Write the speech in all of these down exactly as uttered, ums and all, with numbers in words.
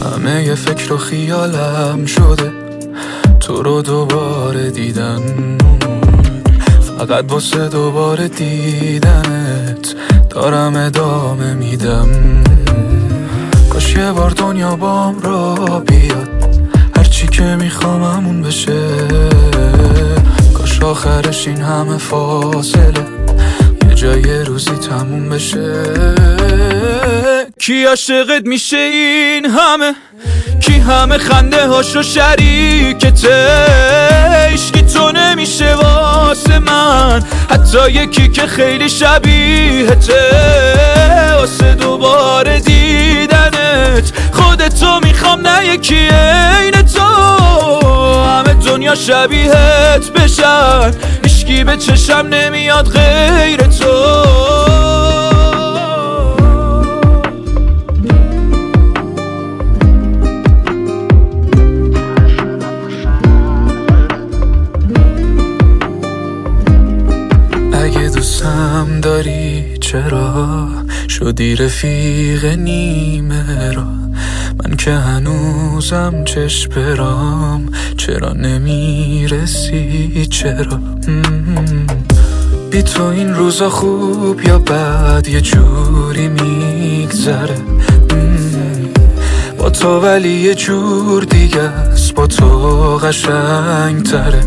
همه یه فکر و خیالم شده تو رو دوباره دیدن، فقط واسه دوباره دیدنت دارم ادامه میدم. کاش یه بار دنیا بام را بیاد، هرچی که میخوام همون بشه. کاش آخرش این همه فاصله یه جای روزی تموم بشه. کی عاشقت میشه این همه، کی همه خنده هاشو شریکته. عشقی تو نمیشه واسه من، حتی یکی که خیلی شبیهته. واسه دوباره دیدنت خودتو میخوام، نه یکی عین تو. همه دنیا شبیهت بشن، عشقی به چشم نمیاد غیر تو. اگه دوستم داری چرا شدی رفیق نیمه را؟ من که هنوزم چشم برام، چرا نمیرسی چرا؟ بی تو این روزا خوب یا بد یه جوری میگذره. با تو ولی یه جور دیگه است، با تو قشنگ تره.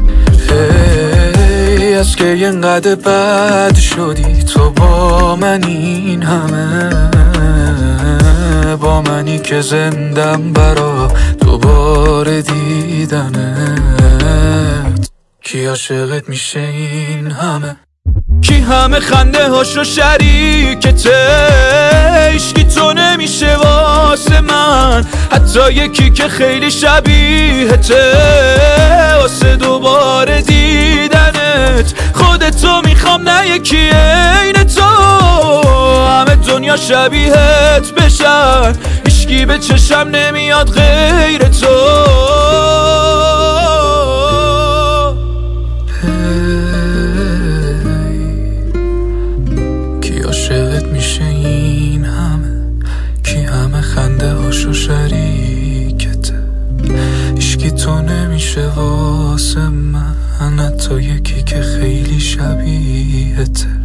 از که اینقدر بد شدی تو با من این همه، با منی که زندم برا دوباره دیدنت. کی عاشقت میشه این همه، کی همه خنده هاشو شریکته. عشقی تو نمیشه واسه من، حتی یکی که خیلی شبیهته. واسه دوباره دیدنت خودتو میخوام، نه یکی عین تو. همه دنیا شبیهت بشن، عشقی به چشم نمیاد غیر تو. کی عاشقت میشه این همه، کی همه خنده هاشو شریکته. عشقی تو نمیشه واسه من، حتی یکی که خیلی شبیهته.